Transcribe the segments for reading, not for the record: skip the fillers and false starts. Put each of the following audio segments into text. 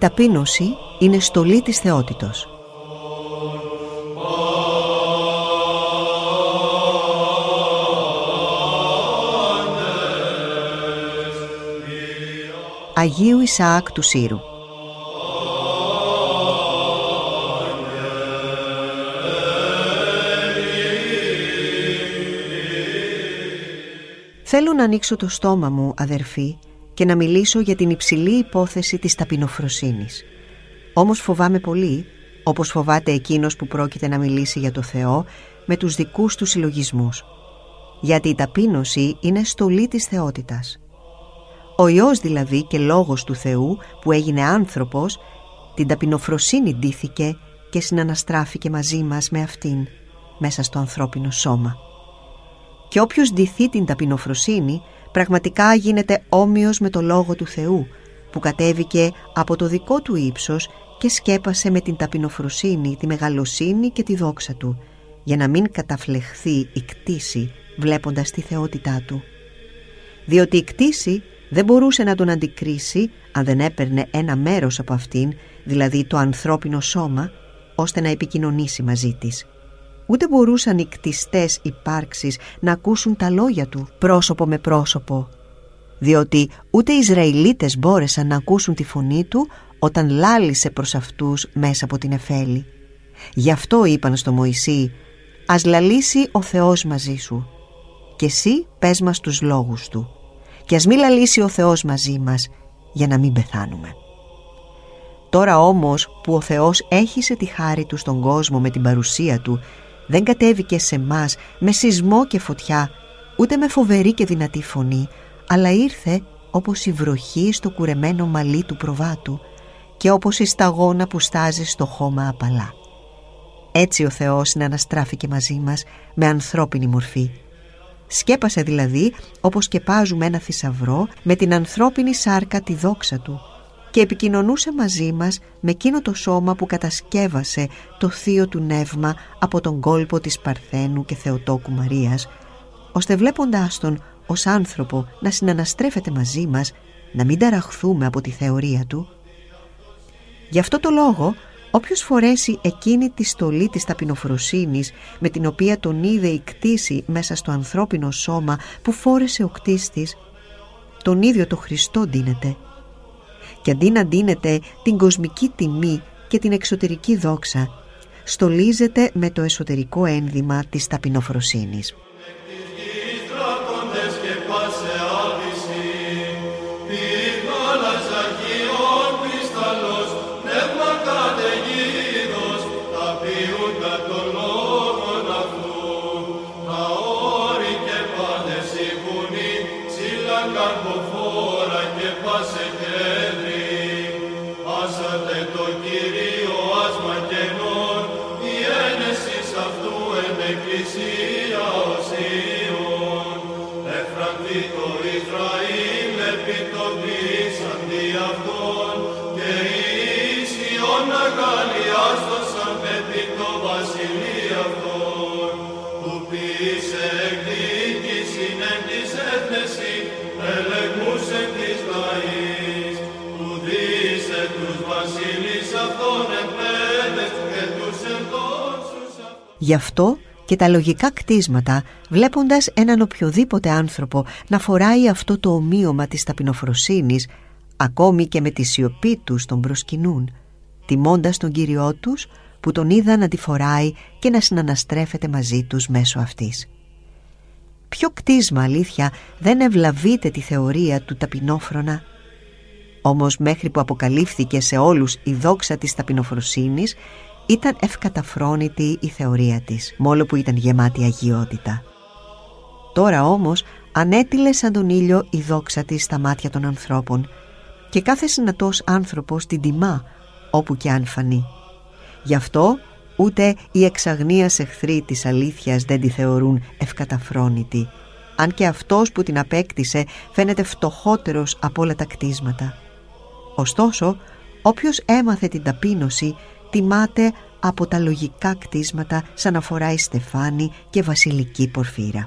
ταπείνωση είναι στολή της θεότητος. Αγίου Ισαάκ του Σύρου. Θέλω να ανοίξω το στόμα μου, αδερφοί, και να μιλήσω για την υψηλή υπόθεση της ταπεινοφροσύνης. Όμως φοβάμαι πολύ, όπως φοβάται εκείνος που πρόκειται να μιλήσει για το Θεό με τους δικούς του συλλογισμούς. Γιατί η ταπείνωση είναι στολή της θεότητας. Ο Υιός δηλαδή και λόγος του Θεού που έγινε άνθρωπος, την ταπεινοφροσύνη ντύθηκε και συναναστράφηκε μαζί μας με αυτήν μέσα στο ανθρώπινο σώμα. Και όποιος ντυθεί την ταπεινοφροσύνη πραγματικά γίνεται όμοιος με το Λόγο του Θεού που κατέβηκε από το δικό του ύψος και σκέπασε με την ταπεινοφροσύνη τη μεγαλοσύνη και τη δόξα του, για να μην καταφλεχθεί η κτήση βλέποντας τη θεότητά του. Διότι η κτήση δεν μπορούσε να τον αντικρίσει αν δεν έπαιρνε ένα μέρος από αυτήν, δηλαδή το ανθρώπινο σώμα, ώστε να επικοινωνήσει μαζί της. Ούτε μπορούσαν οι κτιστές υπάρξεις να ακούσουν τα λόγια του πρόσωπο με πρόσωπο, διότι ούτε οι Ισραηλίτες μπόρεσαν να ακούσουν τη φωνή του όταν λάλησε προς αυτούς μέσα από την Εφέλη. Γι' αυτό είπαν στο Μωυσή: «Ας λαλήσει ο Θεός μαζί σου και εσύ πες μας τους λόγους του, και ας μη λαλήσει ο Θεός μαζί μας για να μην πεθάνουμε». Τώρα όμως που ο Θεός έχισε τη χάρη του στον κόσμο με την παρουσία του, δεν κατέβηκε σε μας με σεισμό και φωτιά, ούτε με φοβερή και δυνατή φωνή, αλλά ήρθε όπως η βροχή στο κουρεμένο μαλλί του προβάτου και όπως η σταγόνα που στάζει στο χώμα απαλά. Έτσι ο Θεός συναναστράφηκε μαζί μας με ανθρώπινη μορφή. Σκέπασε δηλαδή όπως σκεπάζουμε ένα θησαυρό με την ανθρώπινη σάρκα τη δόξα του και επικοινωνούσε μαζί μας με εκείνο το σώμα που κατασκεύασε το θείο του νεύμα από τον κόλπο της Παρθένου και Θεοτόκου Μαρίας, ώστε βλέποντάς τον ως άνθρωπο να συναναστρέφεται μαζί μας, να μην ταραχθούμε από τη θεωρία του. Γι' αυτό το λόγο, όποιος φορέσει εκείνη τη στολή της ταπεινοφροσύνης με την οποία τον είδε η κτήση μέσα στο ανθρώπινο σώμα που φόρεσε ο κτίστης, τον ίδιο το Χριστό ντύνεται. Και αντί να ντύνεται την κοσμική τιμή και την εξωτερική δόξα, στολίζεται με το εσωτερικό ένδυμα της ταπεινοφροσύνης. Γι' αυτό και τα λογικά κτίσματα, βλέποντας έναν οποιοδήποτε άνθρωπο να φοράει αυτό το ομοίωμα της ταπεινοφροσύνης, ακόμη και με τη σιωπή τους τον προσκυνούν, τιμώντας τον Κύριό τους που τον είδαν να τη φοράει και να συναναστρέφεται μαζί τους μέσω αυτής. Ποιο κτίσμα, αλήθεια, δεν ευλαβείται τη θεωρία του ταπεινόφρονα? Όμως μέχρι που αποκαλύφθηκε σε όλους η δόξα της ταπεινοφροσύνης, ήταν ευκαταφρόνητη η θεωρία της, μόλο που ήταν γεμάτη αγιότητα. Τώρα όμως ανέτειλε σαν τον ήλιο η δόξα της στα μάτια των ανθρώπων και κάθε συνατός άνθρωπος την τιμά όπου και αν φανεί. Γι' αυτό ούτε οι εξαγνίας εχθροί της αλήθειας δεν τη θεωρούν ευκαταφρόνητη, αν και αυτός που την απέκτησε φαίνεται φτωχότερος από όλα τα κτίσματα. Ωστόσο, όποιος έμαθε την ταπείνωση τιμάται από τα λογικά κτίσματα σαν να φοράει στεφάνι και βασιλική πορφύρα.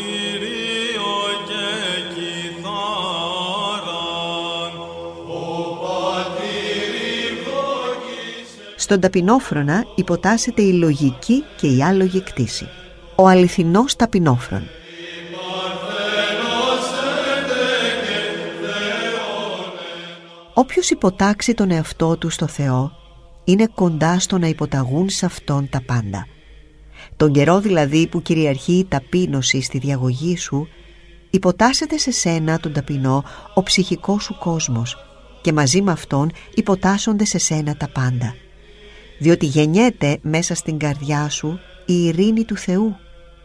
Στον ταπεινόφρονα υποτάσσεται η λογική και η άλογη κτήση. Ο αληθινός ταπεινόφρον. Όποιος υποτάξει τον εαυτό του στο Θεό είναι κοντά στο να υποταγούν σε Αυτόν τα πάντα. Τον καιρό δηλαδή που κυριαρχεί η ταπείνωση στη διαγωγή σου, υποτάσσεται σε σένα τον ταπεινό ο ψυχικός σου κόσμος και μαζί με αυτόν υποτάσσονται σε σένα τα πάντα. Διότι γεννιέται μέσα στην καρδιά σου η ειρήνη του Θεού.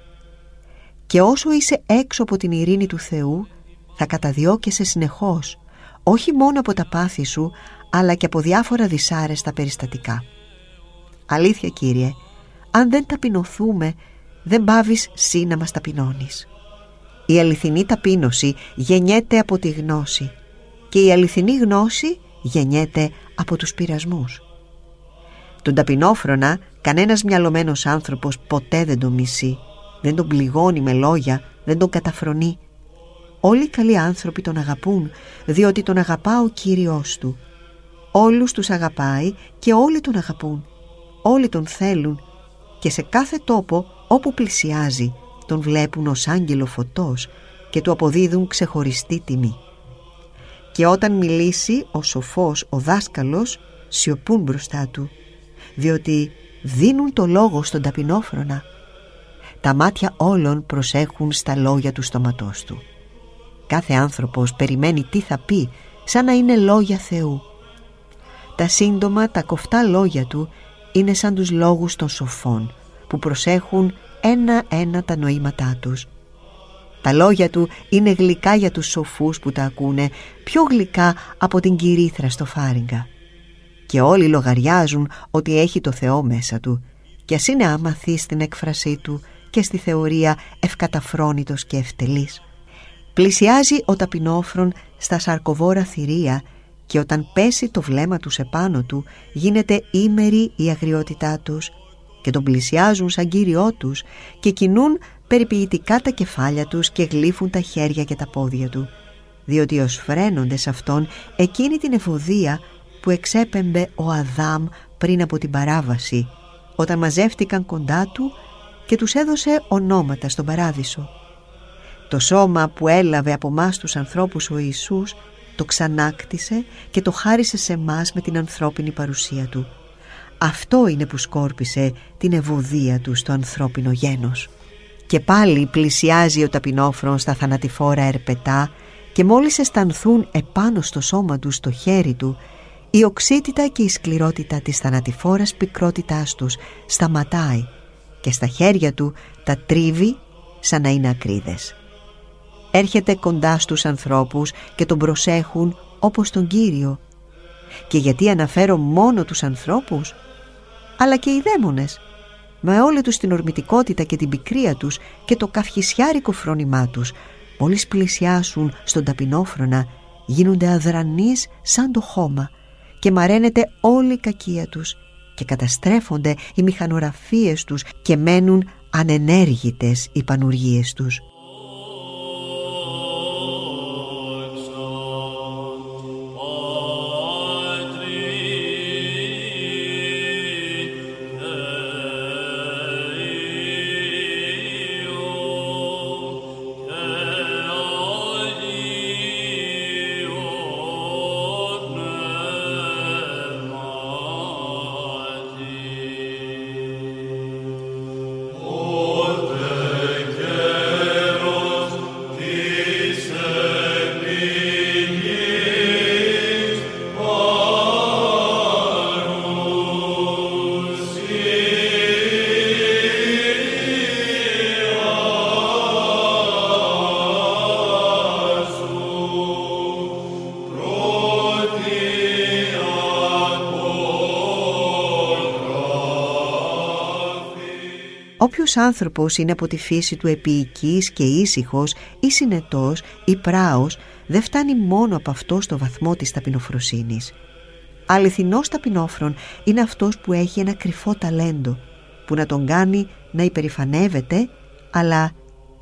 Και όσο είσαι έξω από την ειρήνη του Θεού, θα καταδιώκεσαι συνεχώς, όχι μόνο από τα πάθη σου, αλλά και από διάφορα δυσάρεστα περιστατικά. Αλήθεια, Κύριε, αν δεν ταπεινωθούμε, δεν πάβεις σύ να μας ταπεινώνεις. Η αληθινή ταπείνωση γεννιέται από τη γνώση και η αληθινή γνώση γεννιέται από τους πειρασμούς. Τον ταπεινόφρονα κανένας μυαλωμένος άνθρωπος ποτέ δεν τον μισεί, δεν τον πληγώνει με λόγια, δεν τον καταφρονεί. Όλοι οι καλοί άνθρωποι τον αγαπούν, διότι τον αγαπά ο Κύριος του. Όλους τους αγαπάει και όλοι τον αγαπούν. Όλοι τον θέλουν και σε κάθε τόπο όπου πλησιάζει τον βλέπουν ως άγγελο φωτός και του αποδίδουν ξεχωριστή τιμή. Και όταν μιλήσει ο σοφός, ο δάσκαλος, σιωπούν μπροστά του, διότι δίνουν το λόγο στον ταπεινόφρονα. Τα μάτια όλων προσέχουν στα λόγια του στόματός του. Κάθε άνθρωπος περιμένει τι θα πει, σαν να είναι λόγια Θεού. Τα σύντομα, τα κοφτά λόγια του είναι σαν τους λόγους των σοφών, που προσέχουν ένα-ένα τα νοήματά τους. Τα λόγια του είναι γλυκά για τους σοφούς που τα ακούνε, πιο γλυκά από την κυρίθρα στο φάριγγα. Και όλοι λογαριάζουν ότι έχει το Θεό μέσα του, και ας είναι άμαθης στην έκφρασή του και στη θεωρία ευκαταφρόνητος και ευτελής. Πλησιάζει ο ταπεινόφρον στα σαρκοβόρα θηρία και όταν πέσει το βλέμμα τους επάνω του γίνεται ήμερη η αγριότητά τους και τον πλησιάζουν σαν κύριό τους και κινούν περιποιητικά τα κεφάλια τους και γλύφουν τα χέρια και τα πόδια του, διότι ως φρένονται σε αυτόν εκείνη την ευωδία που εξέπεμπε ο Αδάμ πριν από την παράβαση, όταν μαζεύτηκαν κοντά του και τους έδωσε ονόματα στον παράδεισο. Το σώμα που έλαβε από μας τους ανθρώπους ο Ιησούς το ξανάκτησε και το χάρισε σε μας με την ανθρώπινη παρουσία του. Αυτό είναι που σκόρπισε την ευωδία του στο ανθρώπινο γένος. Και πάλι πλησιάζει ο ταπεινόφρον στα θανατηφόρα ερπετά και μόλις αισθανθούν επάνω στο σώμα του, στο χέρι του, η οξύτητα και η σκληρότητα της θανατηφόρας πικρότητάς τους σταματάει και στα χέρια του τα τρίβει σαν να είναι ακρίδες. Έρχεται κοντά στους ανθρώπους και τον προσέχουν όπως τον Κύριο. Και γιατί αναφέρω μόνο τους ανθρώπους, αλλά και οι δαίμονες, με όλη τους την ορμητικότητα και την πικρία τους και το καυχησιάρικο φρόνημά τους, μόλις πλησιάσουν στον ταπεινόφρονα, γίνονται αδρανείς σαν το χώμα και μαραίνεται όλη η κακία τους και καταστρέφονται οι μηχανογραφίες τους και μένουν ανενέργητες οι πανουργίες τους. Όποιος άνθρωπος είναι από τη φύση του επίοικης και ήσυχος ή συνετός ή πράος, δεν φτάνει μόνο από αυτό στο βαθμό της ταπεινοφροσύνης. Αληθινός ταπεινόφρον είναι αυτός που έχει ένα κρυφό ταλέντο που να τον κάνει να υπερηφανεύεται, αλλά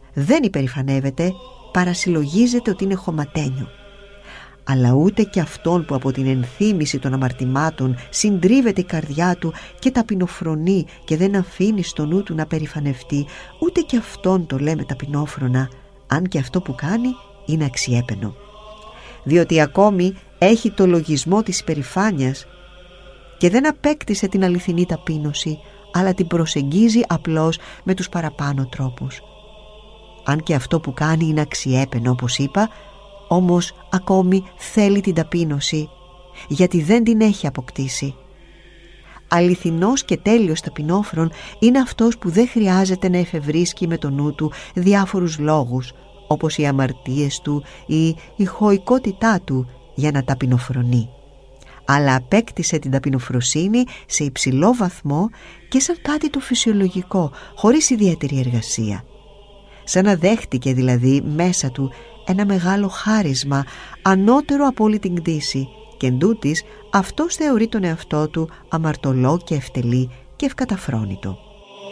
δεν υπερηφανεύεται, παρασυλλογίζεται ότι είναι χωματένιο. Αλλά ούτε και αυτόν που από την ενθύμηση των αμαρτημάτων συντρίβεται η καρδιά του και ταπεινοφρονεί και δεν αφήνει στο νου του να περηφανευτεί, ούτε και αυτόν το λέμε ταπεινόφρονα, αν και αυτό που κάνει είναι αξιέπαινο. Διότι ακόμη έχει το λογισμό της υπερηφάνειας και δεν απέκτησε την αληθινή ταπείνωση, αλλά την προσεγγίζει απλώς με τους παραπάνω τρόπους. Αν και αυτό που κάνει είναι αξιέπαινο, όπως είπα, όμως ακόμη θέλει την ταπείνωση, γιατί δεν την έχει αποκτήσει. Αληθινός και τέλειος ταπεινόφρον είναι αυτός που δεν χρειάζεται να εφευρίσκει με το νου του διάφορους λόγους, όπως οι αμαρτίες του ή η χωικότητά του, για να ταπεινοφρονεί. Αλλά απέκτησε την ταπεινοφροσύνη σε υψηλό βαθμό και σαν κάτι το φυσιολογικό, χωρίς ιδιαίτερη εργασία. Σαν να δέχτηκε δηλαδή μέσα του ένα μεγάλο χάρισμα, ανώτερο από όλη την κτήση, και εντούτοις αυτός θεωρεί τον εαυτό του αμαρτωλό και ευτελή και ευκαταφρόνητο.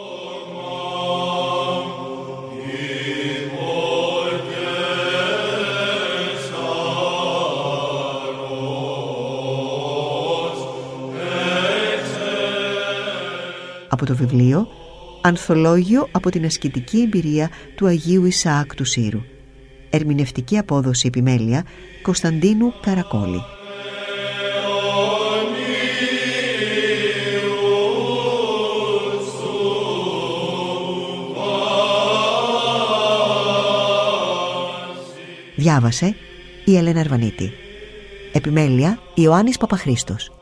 Από το βιβλίο «Ανθολόγιο από την ασκητική εμπειρία του Αγίου Ισαάκ του Σύρου». Ερμηνευτική απόδοση επιμέλεια Κωνσταντίνου Καρακόλη. Διάβασε η Ελένα Αρβανίτη. Επιμέλεια Ιωάννης Παπαχρήστος.